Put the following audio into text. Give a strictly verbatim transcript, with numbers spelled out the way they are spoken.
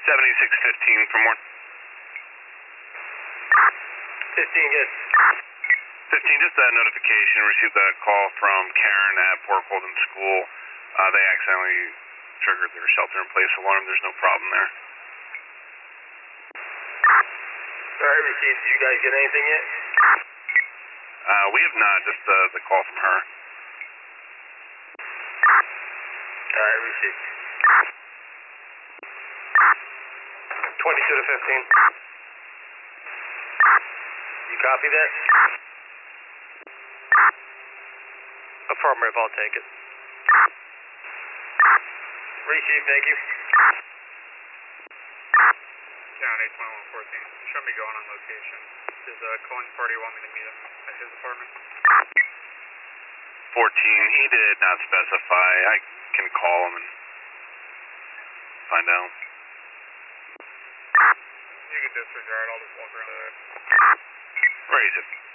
seventy-six fifteen for more. fifteen, good. fifteen, just a notification. Received a call from Karen at Port Colden School. Uh, they accidentally triggered their shelter-in-place alarm. There's no problem there. Alright, received. Did you guys get anything yet? Uh, we have not, just uh, the call from her. Alright, received. twenty-two to fifteen. You copy that? Affirmative, I'll take it. Received, thank you. Down eight twenty-one fourteen. Show me going on location. Does uh, Cohen's party want me to meet him at his apartment? fourteen, he did not specify. I can call him and find out. You can disregard, I'll just walk around there. Where is it?